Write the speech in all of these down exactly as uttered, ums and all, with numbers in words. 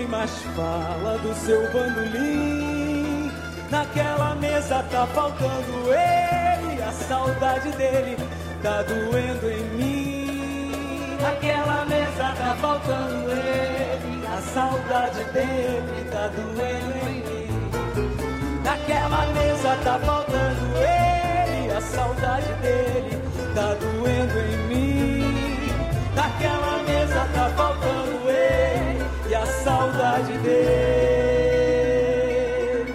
ninguém mais fala do seu bandolim. Naquela mesa tá faltando ele, a saudade dele tá doendo em mim. Naquela mesa tá faltando ele, a saudade dele tá doendo em mim. Naquela mesa tá faltando ele, a saudade dele tá doendo em mim. Naquela mesa tá faltando ele e a saudade dele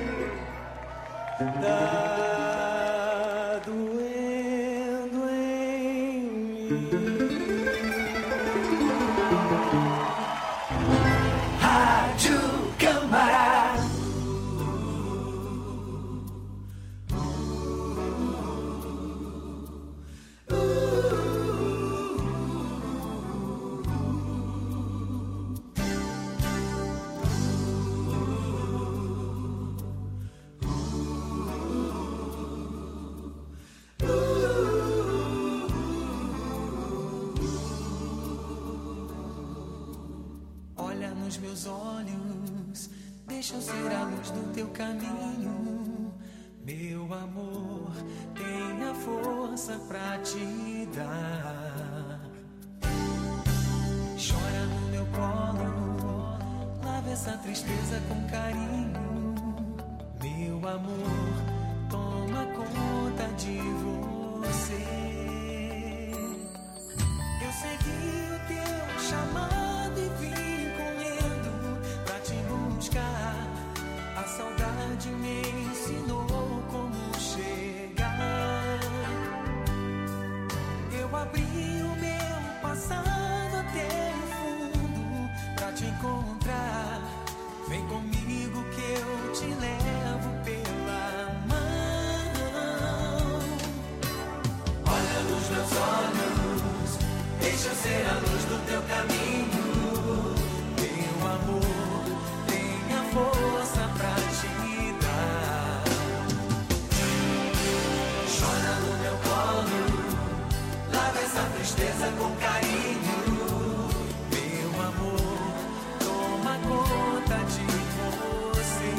tá doendo em mim. Rádio Câmara. Meus olhos, deixa eu ser a luz do teu caminho. Meu amor, tenha força pra te dar. Chora no meu colo, lava essa tristeza com carinho. Meu amor, toma conta de você. Eu segui o teu chamado e vim a saudade me ensinou como chegar. Eu abri o meu passado até o fundo pra te encontrar. Vem comigo que eu te levo pela mão. Olha nos meus olhos, deixa eu ser a luz do teu caminho. Meu amor, tenha força pra te dar. Chora no meu colo, lava essa tristeza com carinho. Meu amor, toma conta de você.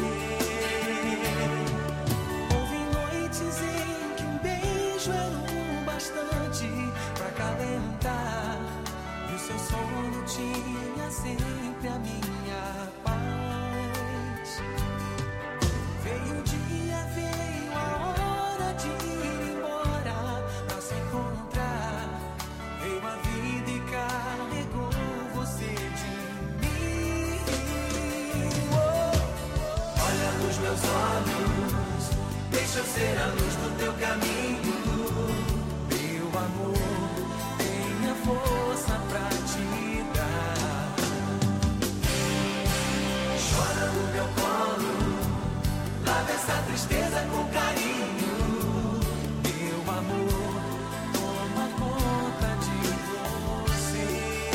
Houve noites em que um beijo era um bastante pra acalentar, e o seu sono tinha sempre a minha paz. Veio o dia, veio a hora de ir embora pra se encontrar. Veio a vida e carregou você de mim. Oh. Olha nos meus olhos, deixa eu ser a luz do teu caminho. Meu amor, tenha força pra te dar. Chora no meu colo, lava essa tristeza com carinho. Meu amor, toma conta de você.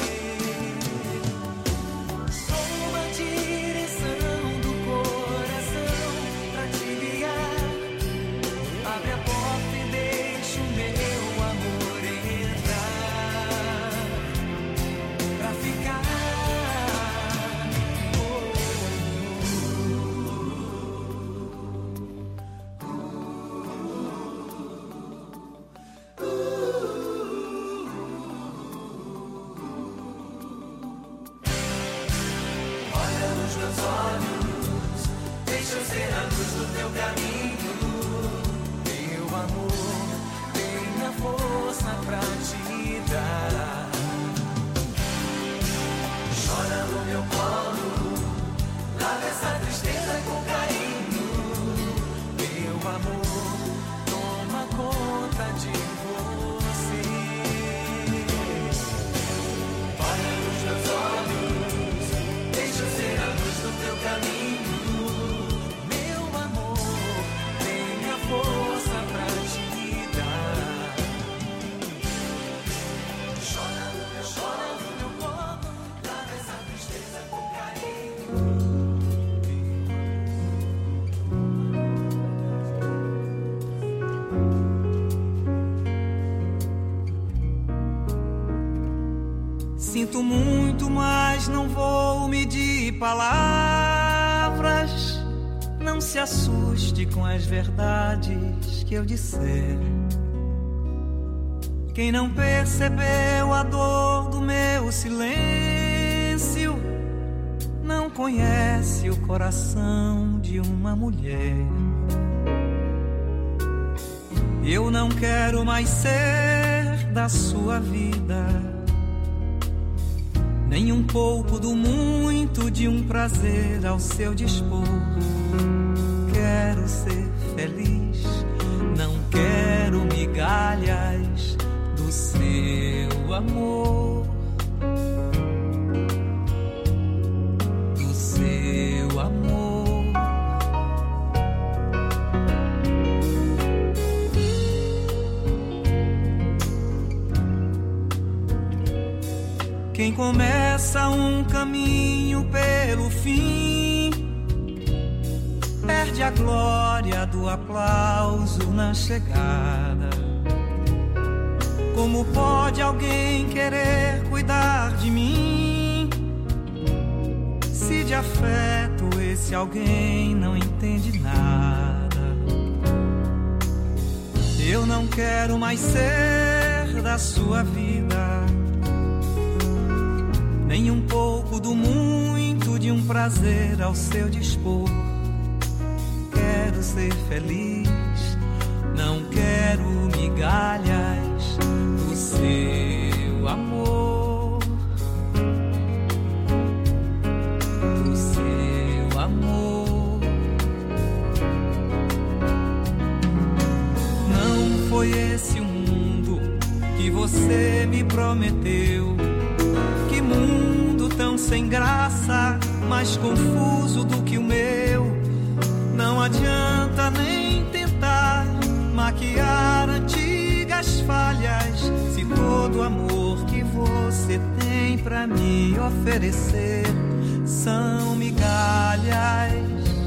Toma a direção do coração pra te guiar. Abre a porta e deixa o meu amor entrar pra ficar. Olha nos meus olhos, deixa eu ser a luz do teu caminho. Meu amor, tenha força pra te dar. Chora no meu colo, lava essa tristeza com carinho. Meu amor, toma conta de você. Olha nos meus olhos, deixa eu ser a luz do teu caminho. Meu amor, tenha força pra te dar. Chora Sinto muito, mas não vou medir palavras. Não se assuste com as verdades que eu disser. Quem não percebeu a dor do meu silêncio não conhece o coração de uma mulher. Eu não quero mais ser da sua vida, nem um pouco do muito de um prazer ao seu dispor. Quero ser feliz, não quero migalhas do seu amor, do seu amor. Quem começa um caminho pelo fim perde a glória do aplauso na chegada. Como pode alguém querer cuidar de mim se de afeto esse alguém não entende nada? Eu não quero mais ser da sua vida, nem um pouco do muito de um prazer ao seu dispor. Quero ser feliz, não quero migalhas do seu amor, do seu amor. Não foi esse o mundo que você me prometeu. Que mundo tão sem graça, mais confuso do que o meu. Não adianta nem tentar maquiar antigas falhas, se todo o amor que você tem pra me oferecer são migalhas.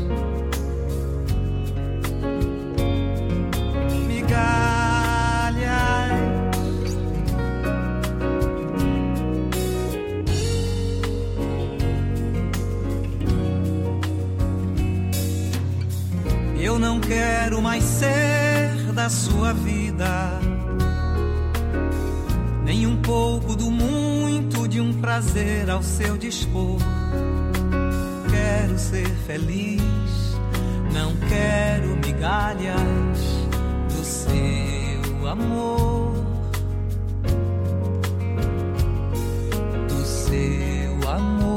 Migalhas. Eu não quero mais ser da sua vida, nem um pouco do muito de um prazer ao seu dispor. Quero ser feliz, não quero migalhas do seu amor, do seu amor.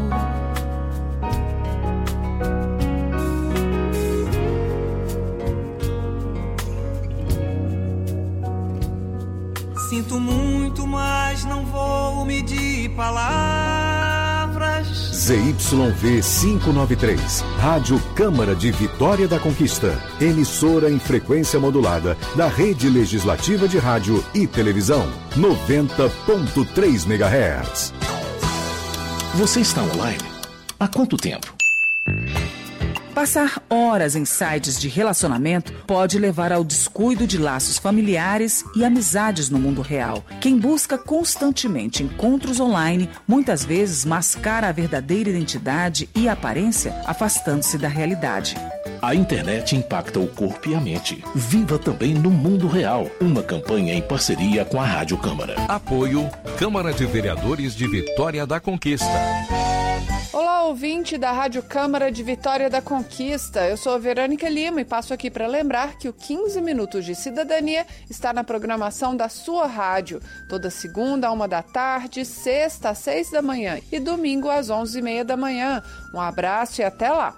Sinto muito, mas não vou medir palavras. Z Y V quinhentos e noventa e três, Rádio Câmara de Vitória da Conquista, emissora em frequência modulada da Rede Legislativa de Rádio e Televisão, noventa ponto três megahertz. Você está online? Há quanto tempo? Passar horas em sites de relacionamento pode levar ao descuido de laços familiares e amizades no mundo real. Quem busca constantemente encontros online, muitas vezes mascara a verdadeira identidade e aparência, afastando-se da realidade. A internet impacta o corpo e a mente. Viva também no mundo real. Uma campanha em parceria com a Rádio Câmara. Apoio Câmara de Vereadores de Vitória da Conquista. Olá, ouvinte da Rádio Câmara de Vitória da Conquista. Eu sou a Verônica Lima e passo aqui para lembrar que o quinze Minutos de Cidadania está na programação da sua rádio. Toda segunda, à uma da tarde, sexta, às seis da manhã e domingo, às onze e meia da manhã. Um abraço e até lá!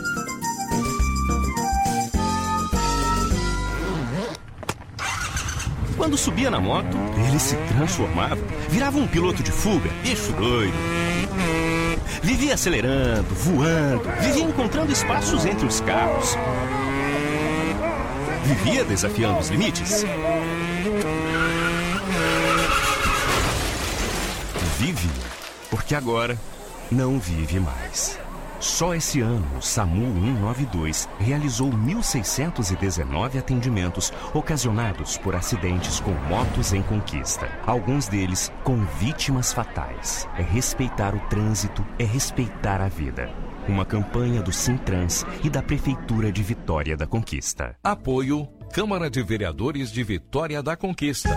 Quando subia na moto, ele se transformava, virava um piloto de fuga, bicho doido. Vivia acelerando, voando, vivia encontrando espaços entre os carros. Vivia desafiando os limites. Vive, porque agora não vive mais. Só esse ano, o SAMU cento e noventa e dois realizou mil seiscentos e dezenove atendimentos ocasionados por acidentes com motos em conquista. Alguns deles com vítimas fatais. É respeitar o trânsito, é respeitar a vida. Uma campanha do Sintrans e da Prefeitura de Vitória da Conquista. Apoio Câmara de Vereadores de Vitória da Conquista.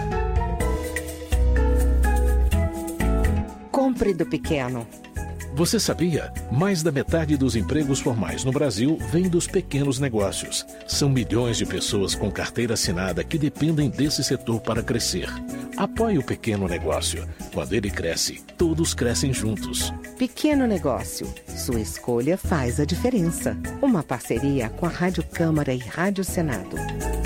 Compre do pequeno. Você sabia? Mais da metade dos empregos formais no Brasil vem dos pequenos negócios. São milhões de pessoas com carteira assinada que dependem desse setor para crescer. Apoie o pequeno negócio. Quando ele cresce, todos crescem juntos. Pequeno negócio. Sua escolha faz a diferença. Uma parceria com a Rádio Câmara e Rádio Senado.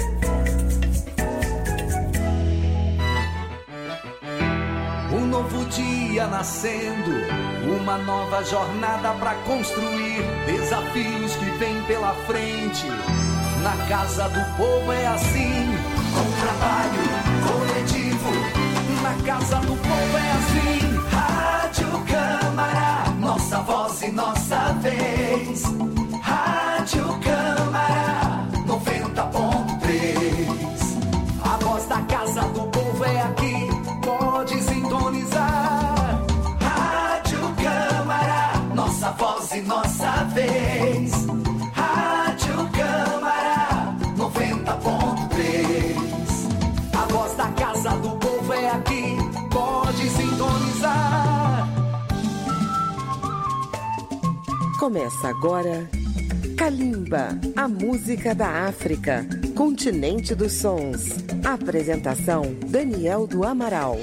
Um novo dia nascendo, uma nova jornada pra construir, desafios que vêm pela frente. Na casa do povo é assim, com trabalho coletivo. Na casa do povo é assim, Rádio Câmara, nossa voz e nossa vez. Rádio Câmara, noventa ponto três. A voz da casa do povo é aqui, pode sintonizar. Rádio Câmara, nossa voz e nossa vez. Rádio Câmara, noventa ponto três. A voz da casa do povo é aqui, pode sintonizar. Começa agora Kalimba, a música da África, continente dos sons. Apresentação Daniel do Amaral.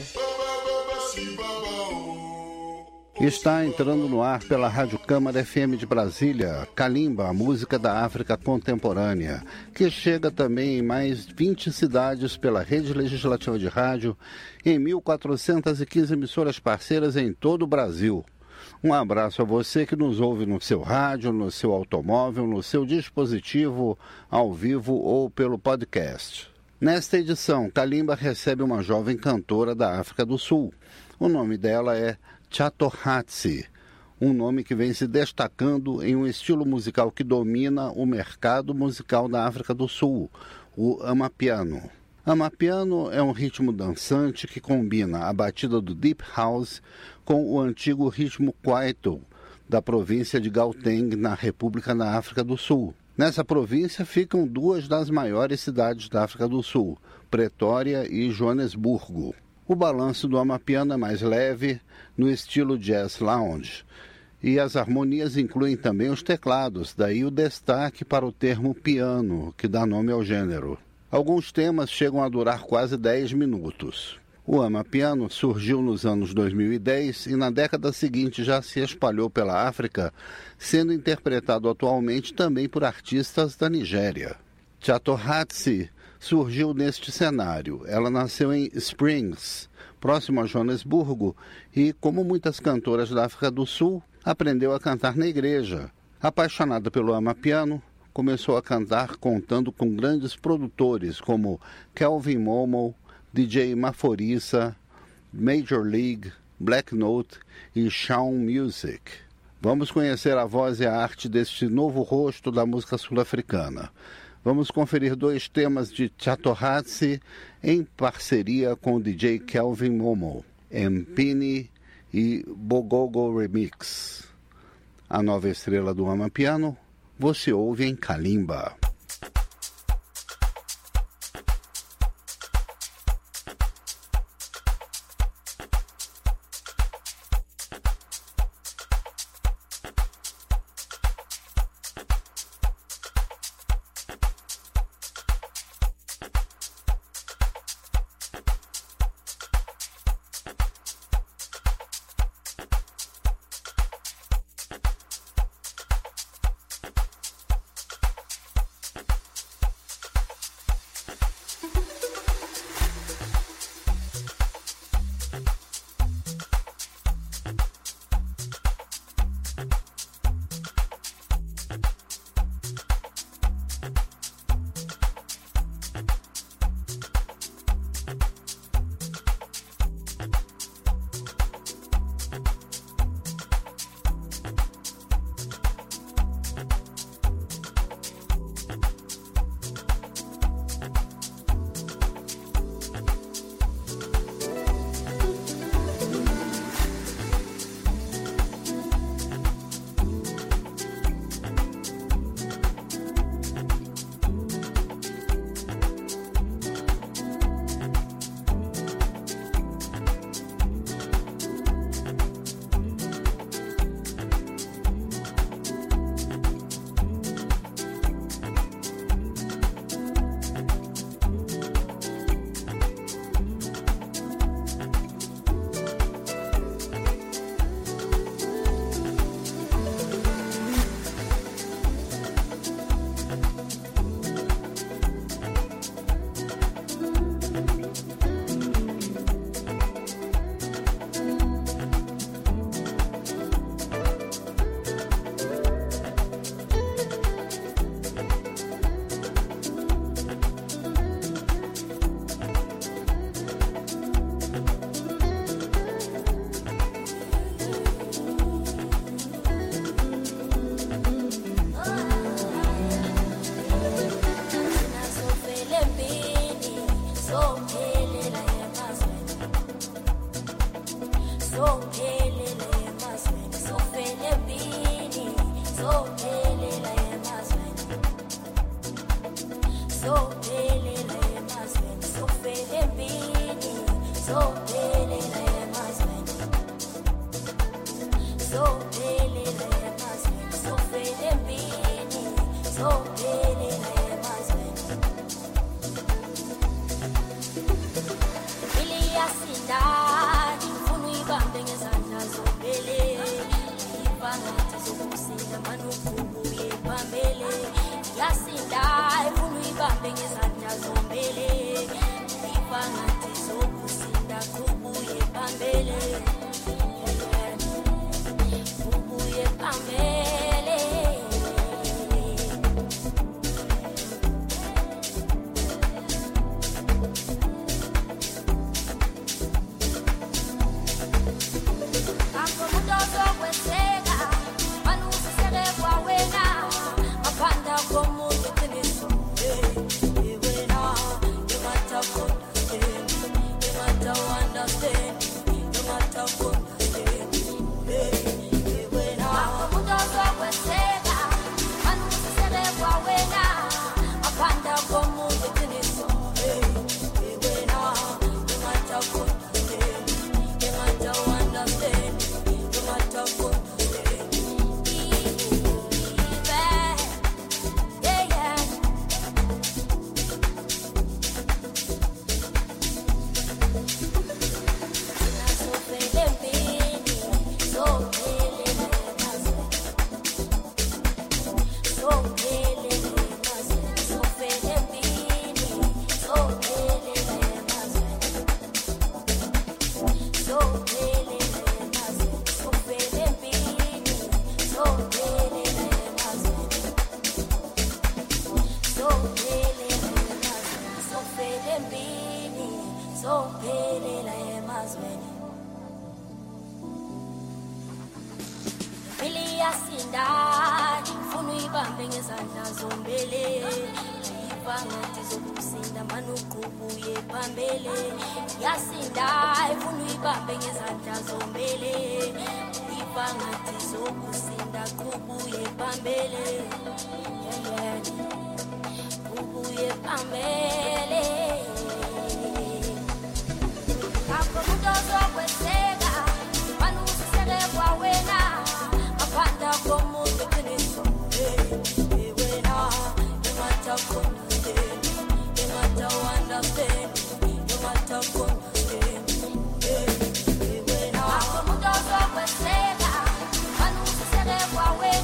Está entrando no ar pela Rádio Câmara F M de Brasília, Kalimba, a música da África contemporânea, que chega também em mais vinte cidades pela Rede Legislativa de Rádio, em mil quatrocentas e quinze emissoras parceiras em todo o Brasil. Um abraço a você que nos ouve no seu rádio, no seu automóvel, no seu dispositivo, ao vivo ou pelo podcast. Nesta edição, Kalimba recebe uma jovem cantora da África do Sul. O nome dela é Chatohatsi, um nome que vem se destacando em um estilo musical que domina o mercado musical da África do Sul, o Amapiano. Amapiano é um ritmo dançante que combina a batida do Deep House com o antigo ritmo Kwaito, da província de Gauteng, na República da África do Sul. Nessa província ficam duas das maiores cidades da África do Sul, Pretória e Joanesburgo. O balanço do Amapiano é mais leve, no estilo jazz lounge, e as harmonias incluem também os teclados, daí o destaque para o termo piano, que dá nome ao gênero. Alguns temas chegam a durar quase dez minutos. O Amapiano surgiu nos anos dois mil e dez e na década seguinte já se espalhou pela África, sendo interpretado atualmente também por artistas da Nigéria. Chatohatsi surgiu neste cenário. Ela nasceu em Springs, próximo a Joanesburgo, e, como muitas cantoras da África do Sul, aprendeu a cantar na igreja. Apaixonada pelo Amapiano, começou a cantar contando com grandes produtores como Kelvin Momo, D J Maforissa, Major League, Black Note e Shawn Music. Vamos conhecer a voz e a arte deste novo rosto da música sul-africana. Vamos conferir dois temas de Chatohatsi em parceria com o D J Kelvin Momo, Mpini e Bogogo Remix. A nova estrela do Amapiano, você ouve em Kalimba. ipambele yasinda ifuna uyibambe ngezandla zombele ifangathi zokusinda kubuye ipambele kubuye ipambele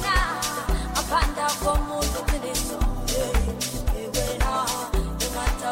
Apanda como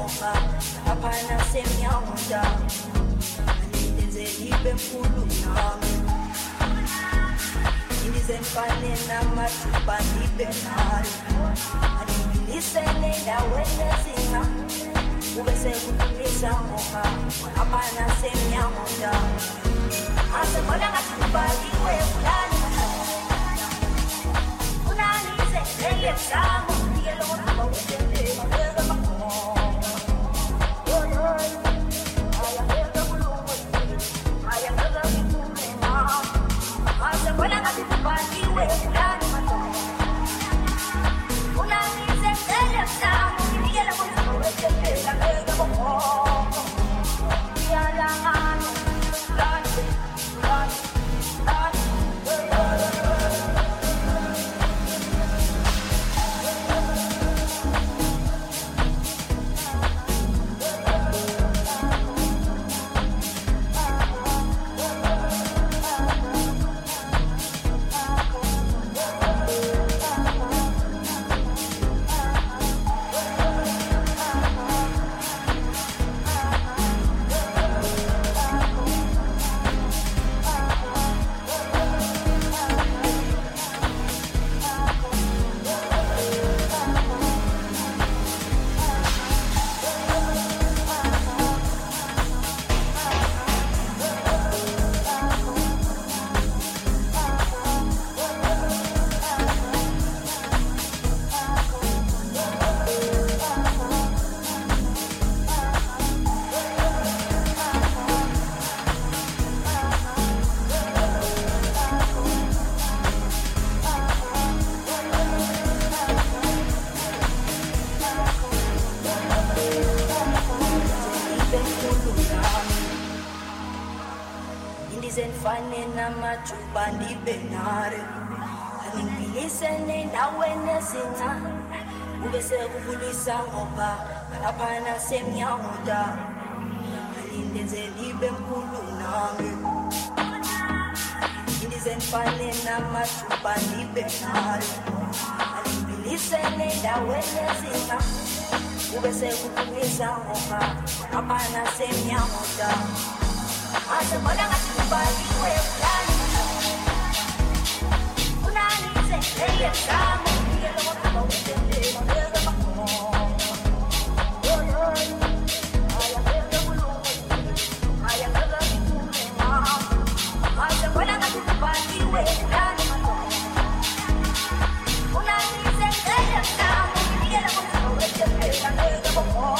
ngoba aphana semnyawuda Ndenze libe mkhulu nami Indizemfane namathuba libe nayo Angilisene ndaweni ezina Ube sekukhulisa ngoba aphana semnyawuda Asebona ngathi ubaliwe fulani Unani zengele zangu Ngiyelo ngoba wetendela Ngeke bakho Indizemfane namathuba libe nayo Angilisene ndaweni ezina Ube sekukhulisa ngoba aphana semnyawuda Ndenze libe mkhulu nami Indizemfane namathuba libe nayo Angilisene ndaweni ezina Ube sekukhulisa ngoba aphana semnyawuda Asebona ngathi ubaliwe fulani Unani zengele zangu Ngiyelo ngoba wetendela Ngeke bakho Asebona ngathi ubaliwe fulani Unani zengele zangu Ngiyelo ngoba wetendela Ngeke bakho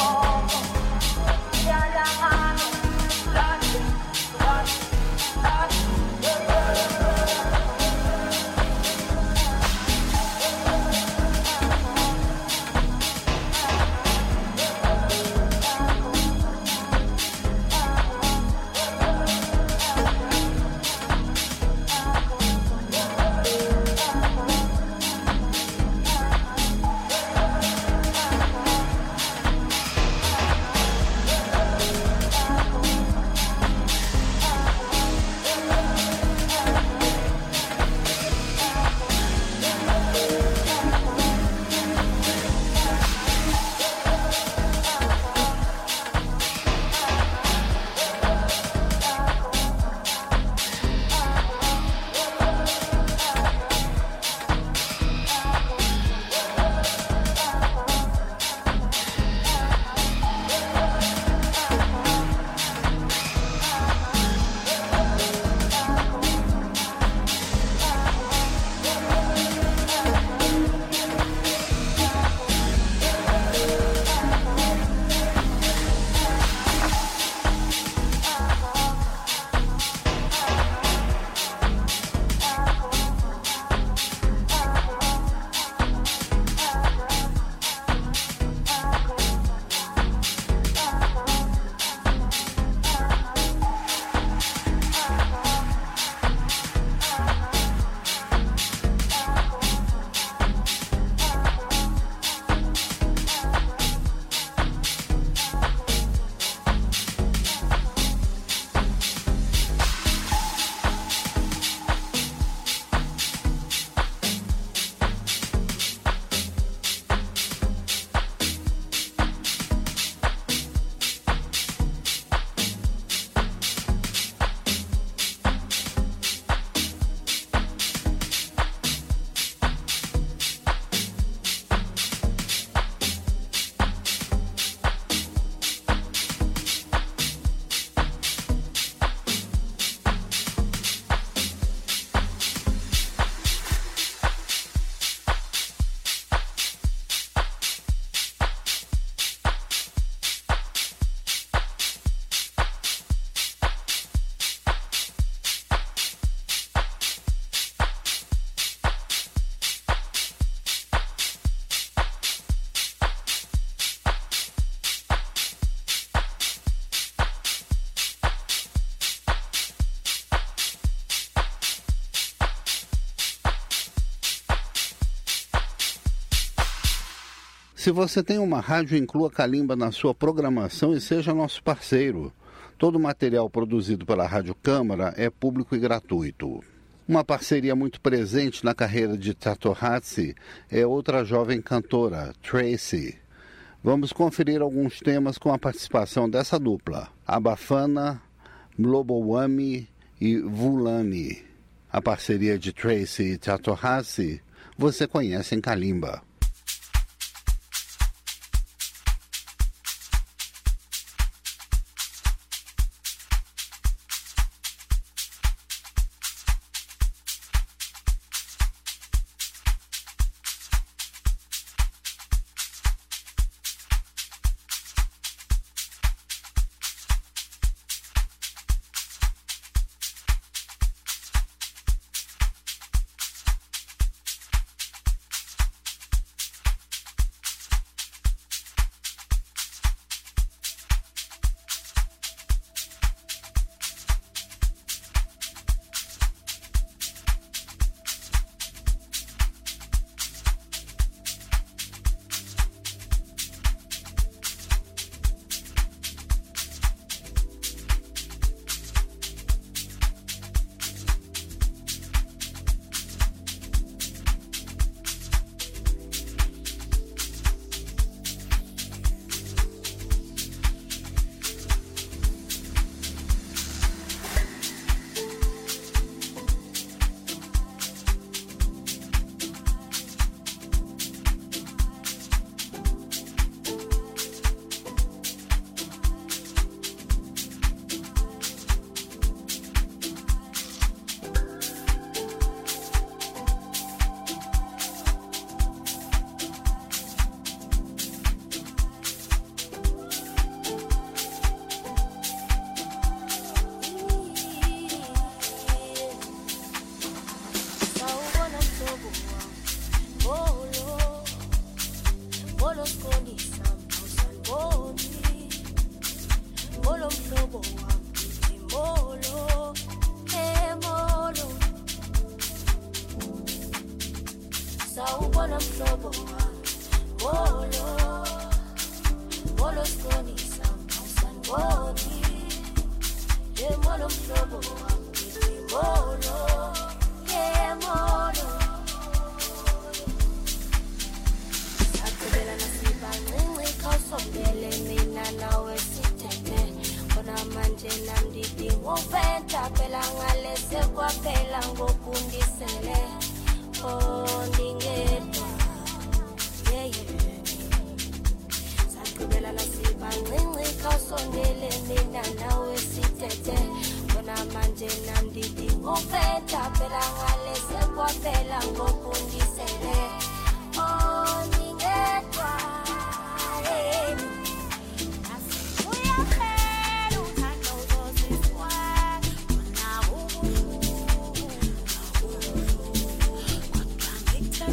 Se você tem uma rádio, inclua Calimba na sua programação e seja nosso parceiro. Todo o material produzido pela Rádio Câmara é público e gratuito. Uma parceria muito presente na carreira de Tatohatsi é outra jovem cantora, Tracy. Vamos conferir alguns temas com a participação dessa dupla, Abafana, Mlobowami e Vulani. A parceria de Tracy e Tatohatsi você conhece em Calimba. Take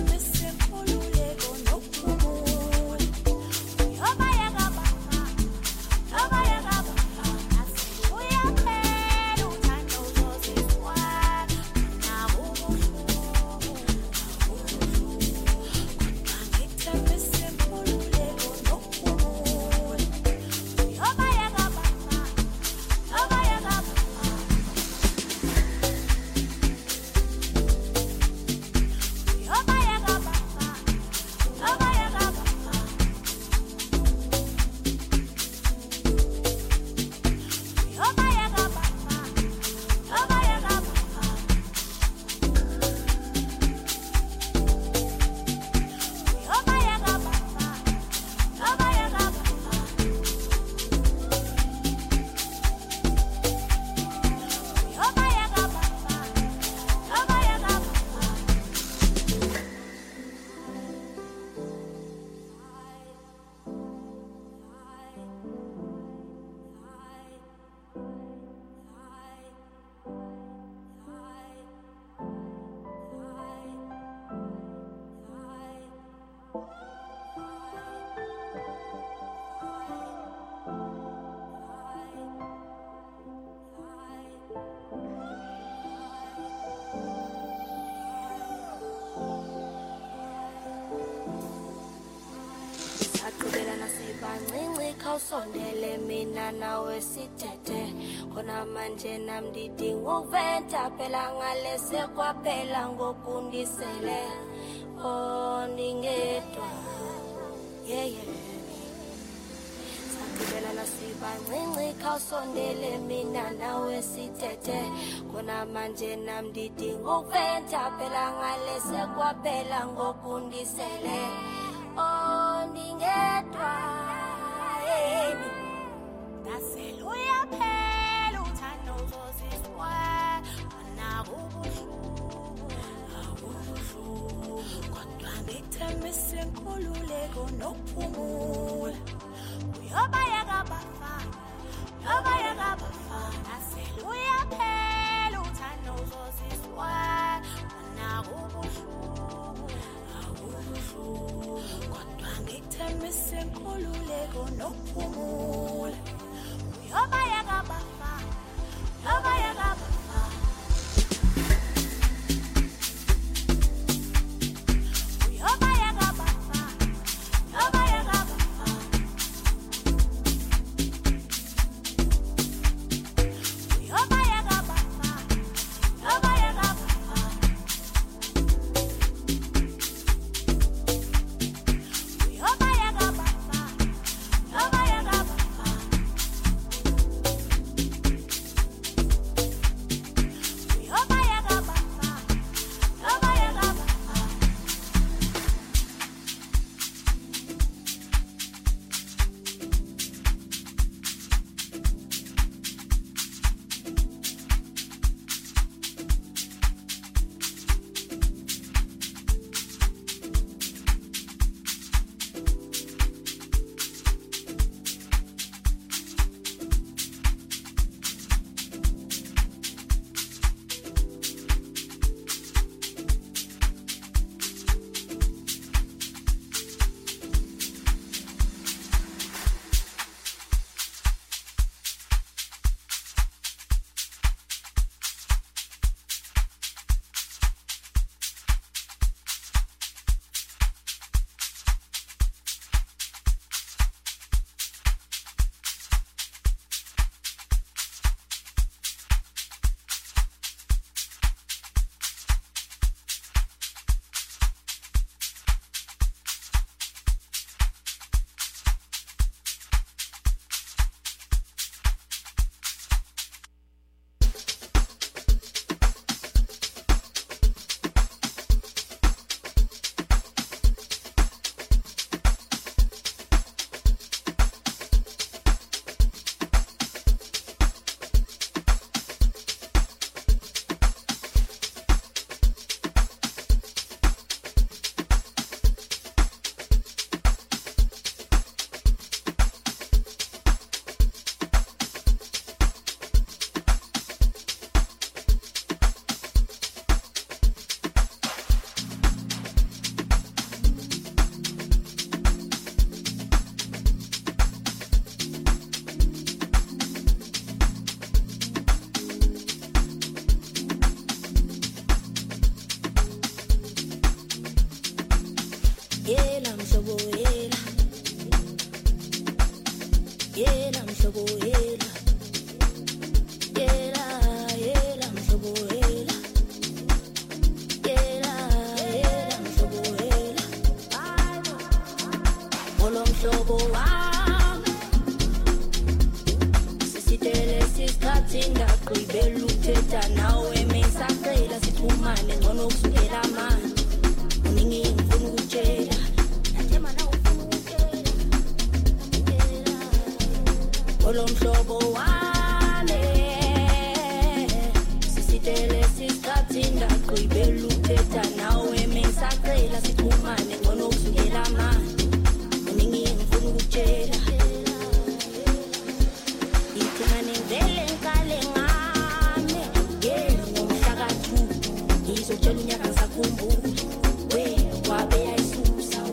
khawusondele mina nawe sithethe khona manje namdidi ngokuventa phela ngale sekwaphela ngokundisele oh ningedwa yeah yeah sakubela nasibancinci khawusondele mina nawe sithethe khona manje namdidi ngokuventa phela ngale sekwaphela ngokundisele oh ningedwa yini daseluya phela uthando uzoziswa nakubuhlungu abuhlungu kodwa ngithembise inkululeko nokuphumula uyobaya kabafana uyobaya kabafana daseluya phela uthando uzoziswa nakubuhlungu abuhlungu kodwa ngithembise inkululeko nokuphumula uyobaya kabafana uyobaya kabafana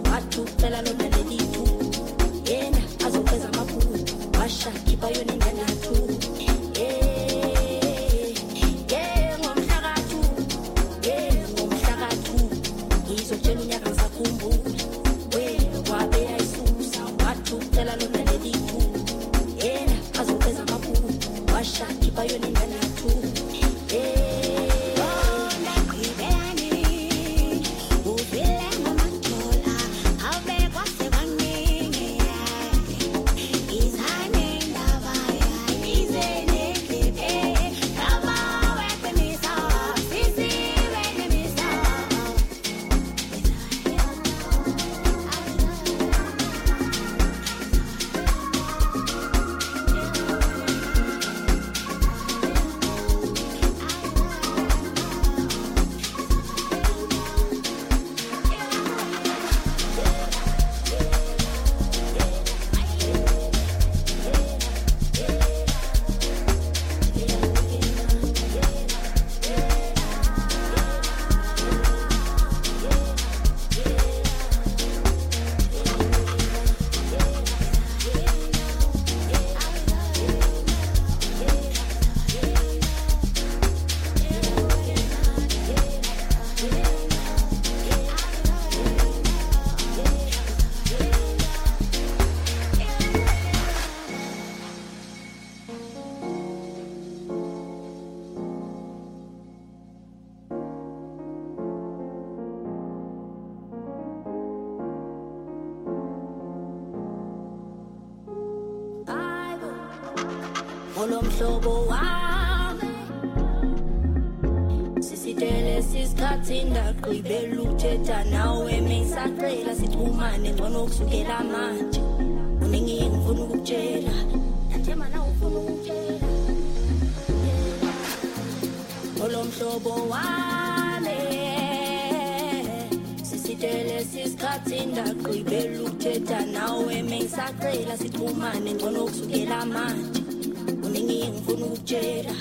Phela lo nalelithi yena azokwenza amaphupho washa kiba yona ingane olomhlobo wami sisitele sisikhathi ndaqibela ukuthetha nawe mengisaqela sithumane ngcono kusukela manje uningi ngifuna ukutshela nathema na ufuna ukutshela olomhlobo wami sisitele sisikhathi ndaqibela ukuthetha nawe mengisaqela sithumane ngcono kusukela manje uningi ngifuna ukutshela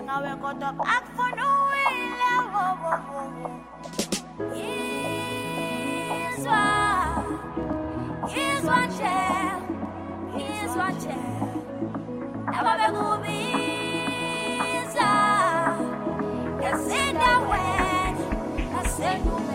ngawe kodwa akufuna uwile wo wo wo. Yizwa, yizwa nje, yizwa nje. Nabo bekubiza, ezindaweni nasenyumeni.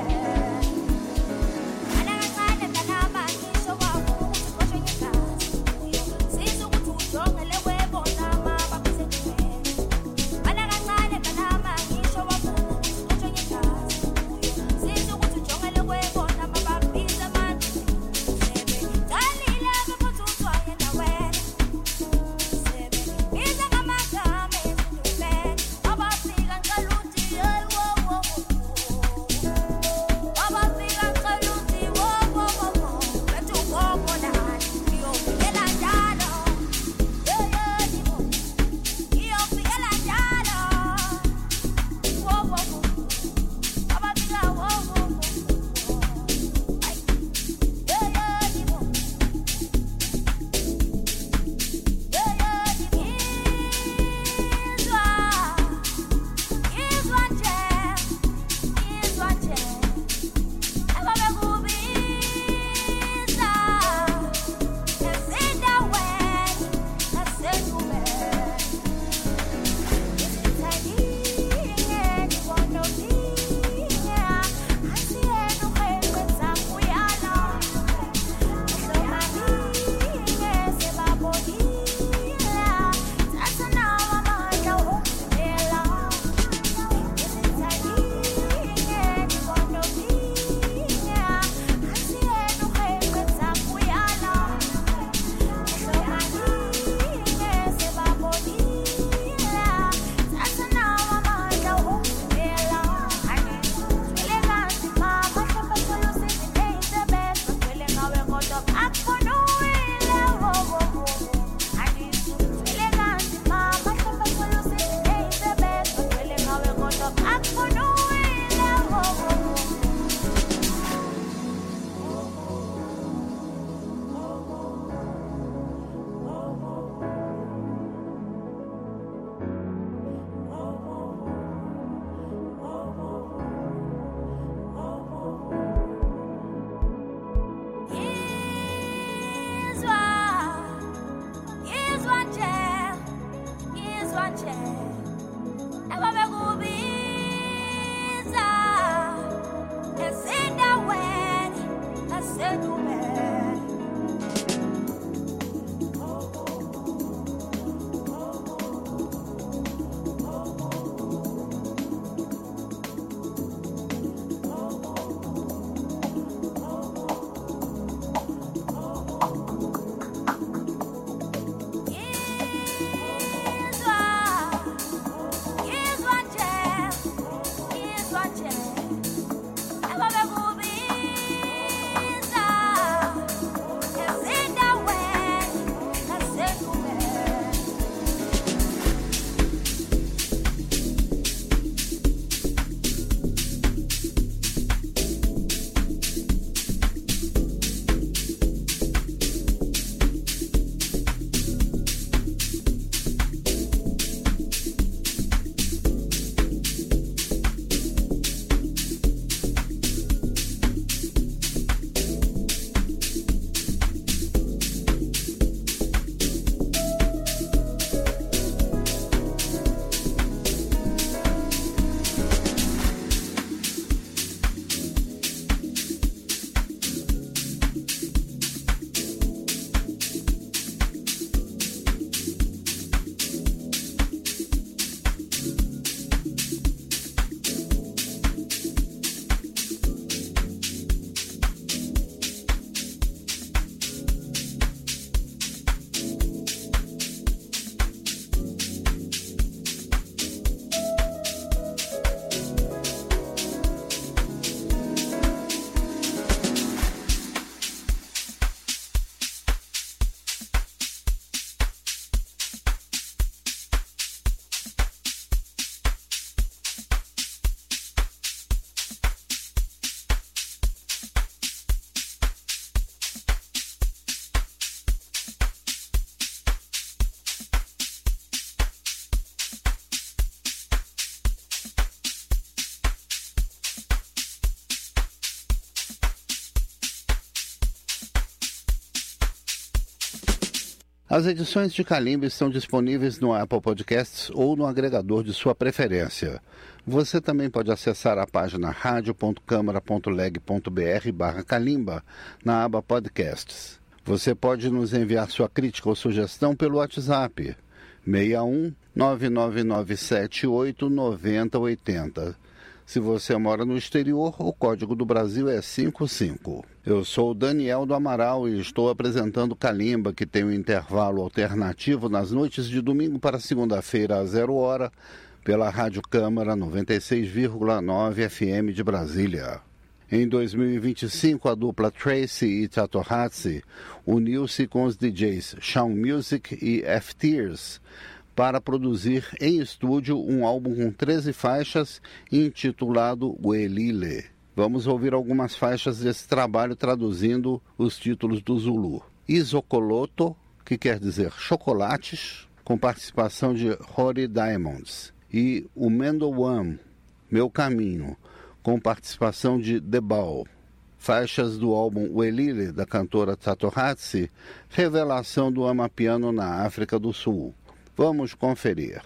As edições de Calimba estão disponíveis no Apple Podcasts ou no agregador de sua preferência. Você também pode acessar a página radio ponto câmara ponto leg ponto br barra Calimba na aba Podcasts. Você pode nos enviar sua crítica ou sugestão pelo WhatsApp seis um nove nove nove sete oito nove zero oito zero. Se você mora no exterior, o código do Brasil é cinquenta e cinco. Eu sou o Daniel do Amaral e estou apresentando Calimba, que tem um intervalo alternativo nas noites de domingo para segunda-feira às zero hora, pela Rádio Câmara noventa e seis vírgula nove F M de Brasília. Em dois mil e vinte e cinco, a dupla Tracy e Tatohatsi uniu-se com os D Js Shawn Music e F-Tears para produzir em estúdio um álbum com treze faixas intitulado Welile. Vamos ouvir algumas faixas desse trabalho traduzindo os títulos do Zulu. Isokoloto, que quer dizer chocolates, com participação de Rory Diamonds. E o Mendo One, Meu Caminho, com participação de The Ball. Faixas do álbum Welile, da cantora Tatohatsi, revelação do amapiano na África do Sul. Vamos conferir.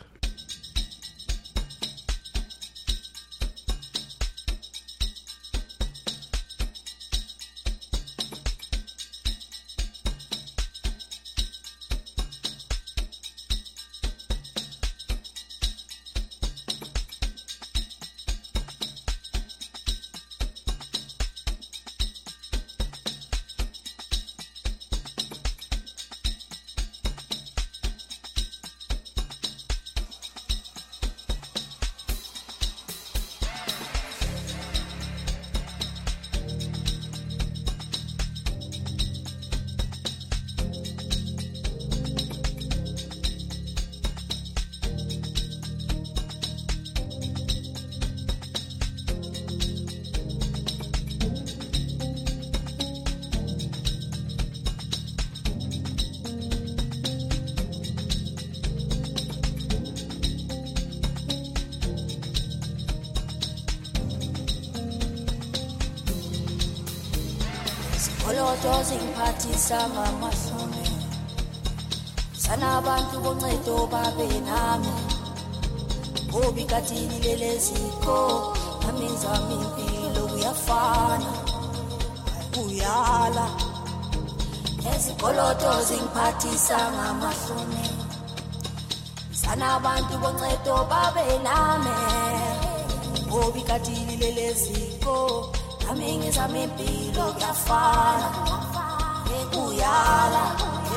Oloto zingiphathisa ngamahloni sanabantu boncedo babe nami ngoba ikhathini leleziko nami ngizama impilo kuyafana kuyala ezikoloto zingiphathisa ngamahloni sanabantu boncedo babe nami ngoba ikhathini leleziko nami ngizama impilo kuyafana kuyala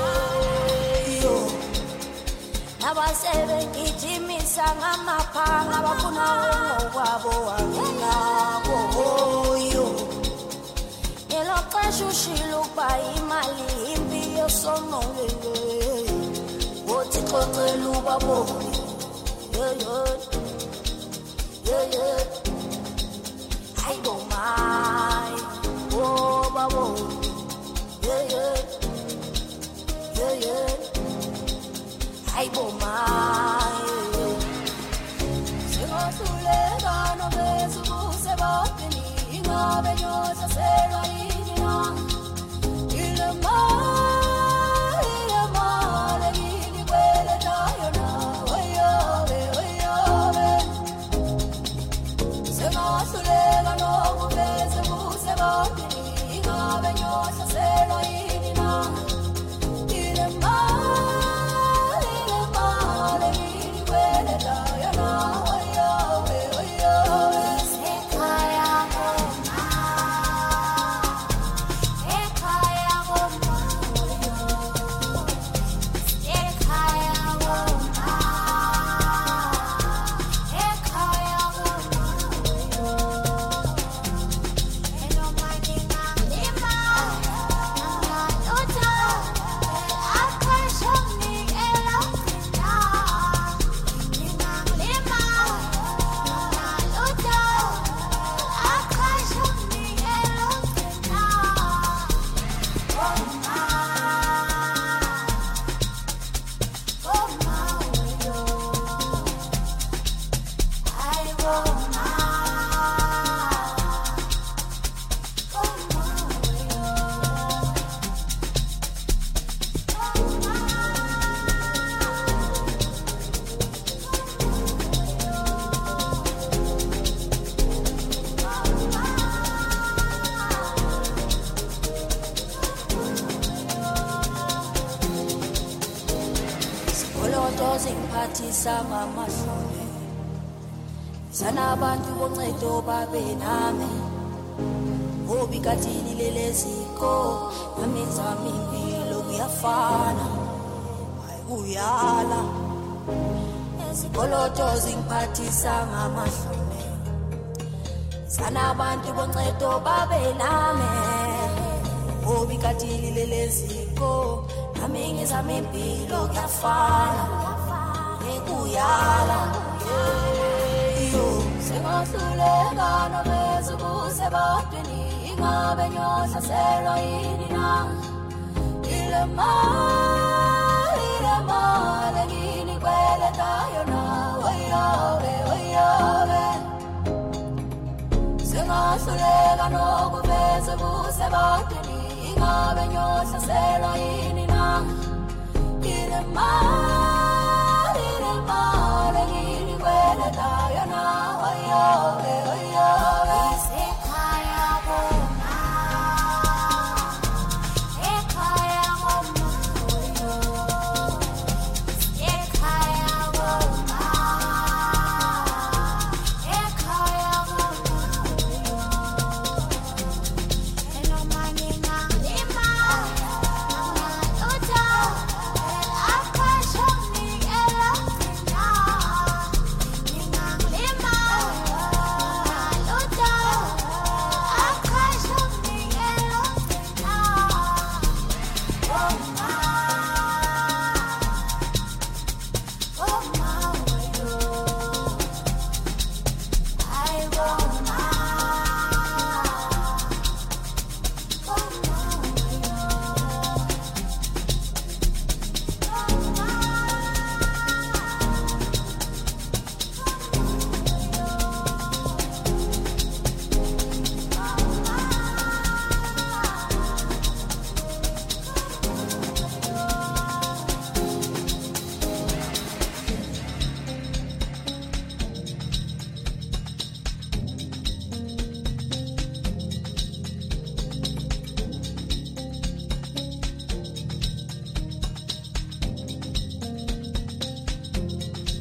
yo nabasebe ngijimisa ngamaphanga abafuna ngokwabo anginako yo eloqesha ushilo kuba imali impi yosonongele wothi xoxela ubaboni yo yo yo yo hayibo mai oh babo yeah yeah yeah yeah hayibo mai singohluleka nobezubuse botini ingabe nyoza selwa yini na ile mai ile mai ile kwele tayo na oyobe oyobe singohluleka nobezubuse botini ingabe nyoza selwa yini na ile mai ile mai zingiphathisa ngamahloni sanabantu boncedo babe nami hobi katini leleziko nami zami impilo kuyafana ayikuyala izikoloto zingiphathisa ngamahloni sanabantu boncedo babe nami hobi katini leleziko nami ngizami impilo kuyafana ayikuyala sengahluleka nobezu kusebadeni ingabe nyohlaselwa yini na ile mali ile mali ngini kweletayo na wayobe wayobe sengahluleka nobezu kusebadeni ingabe nyohlaselwa yini na ile mali